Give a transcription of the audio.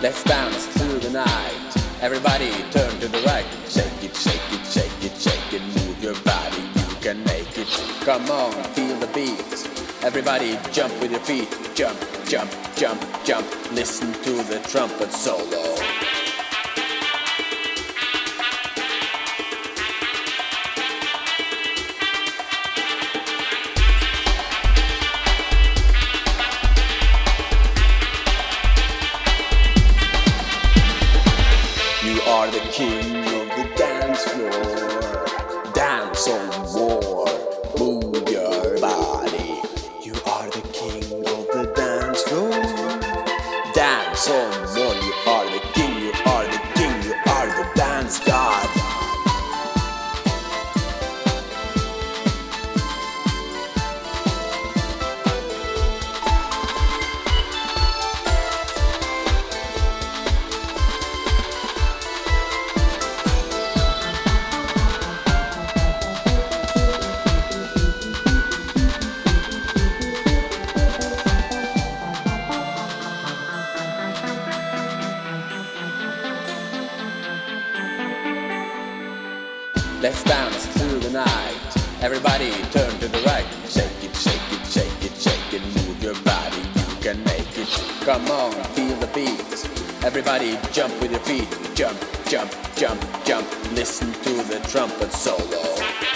Let's dance through the night. Everybody turn to the right. Shake it, shake it, shake it, shake it. Move your body, you can make it. Come on, feel the beat. Everybody jump with your feet. Jump, jump, jump, jump. Listen to the trumpet solo. You are the king of the dance floor. Dance on more. Move your body. You are the king of the dance floor. Dance on more. You are the king, you are the king, you are the dance god. Let's dance through the night. Everybody turn to the right. Shake it, shake it, shake it, shake it. Move your body, you can make it. Come on, feel the beat. Everybody jump with your feet. Jump, jump, jump, jump. Listen to the trumpet solo.